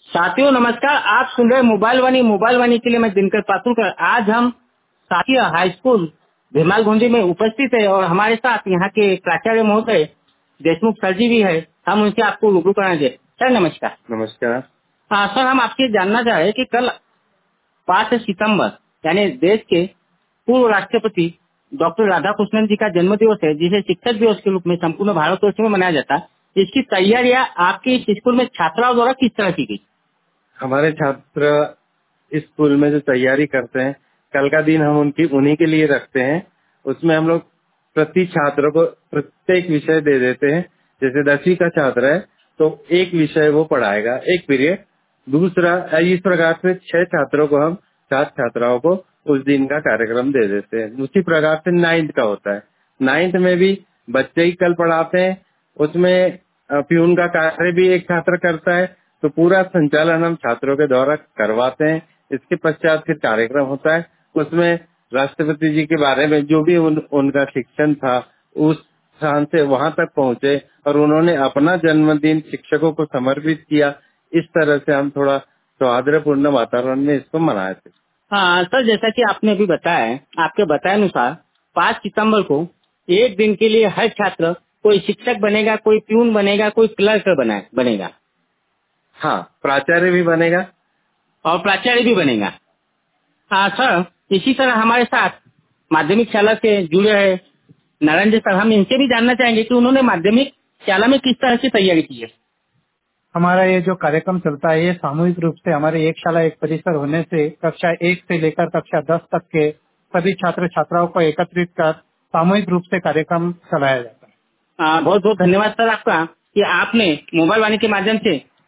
साथियों नमस्कार, आप सुन रहे मोबाइल वाणी के लिए मैं दिनकर पातुरकर। आज हम साथिया हाई स्कूल भीमाल गुंजी में उपस्थित है और हमारे साथ यहाँ के प्राचार्य महोदय देशमुख सर जी भी है। हम उनसे आपको रूबरू कराएंगे। सर नमस्कार। नमस्कार। हाँ सर, हम आपसे जानना चाह रहे हैं कि कल 5 सितंबर यानी देश के पूर्व राष्ट्रपति डॉक्टर राधाकृष्णन जी का जन्म दिवस है, जिसे शिक्षक दिवस के रूप में संपूर्ण भारतवर्ष में मनाया जाता है। इसकी तैयारियां आपके इस स्कूल में छात्राओं द्वारा किस तरह की गई? हमारे छात्र इस स्कूल में जो तैयारी करते हैं, कल का दिन हम उन्हीं के लिए रखते हैं। उसमें हम लोग प्रति छात्र को प्रत्येक विषय दे देते हैं। जैसे 10वीं का छात्र है तो एक विषय वो पढ़ाएगा, एक पीरियड। दूसरा इस प्रकार से 6 छात्रों को हम 7 छात्राओं को उस दिन का कार्यक्रम दे देते हैं। उसी प्रकार से 9th का होता है। 9th में भी बच्चे ही कल पढ़ाते हैं। उसमें प्यून का कार्य भी एक छात्र करता है। तो पूरा संचालन हम छात्रों के द्वारा करवाते हैं। इसके पश्चात फिर कार्यक्रम होता है। उसमें राष्ट्रपति जी के बारे में जो भी उनका शिक्षण था, उस स्थान से वहां तक पहुंचे और उन्होंने अपना जन्मदिन शिक्षकों को समर्पित किया। इस तरह से हम थोड़ा सौहार्दपूर्ण वातावरण में इसको मनाए थे। हाँ सर, जैसा कि आपने अभी बताया, आपके बताए अनुसार 5 सितंबर को एक दिन के लिए हर छात्र कोई शिक्षक बनेगा, कोई प्यून बनेगा, कोई क्लर्क बनेगा हाँ, प्राचार्य भी बनेगा और प्राचार्य भी बनेगा। हाँ सर, इसी तरह हमारे साथ माध्यमिक शाला से जुड़े हैं नारायण जी सर। हम इनसे भी जानना चाहेंगे कि उन्होंने माध्यमिक शाला में किस तरह से तैयारी की है। हमारा ये जो कार्यक्रम चलता है, ये सामूहिक रूप से हमारे एक शाला एक परिसर होने से कक्षा 1 से लेकर कक्षा 10 तक के सभी छात्र छात्राओं को एकत्रित कर सामूहिक रूप से कार्यक्रम चलाया जाता है। बहुत बहुत धन्यवाद सर आपका कि आपने मोबाइल वाणी के माध्यम से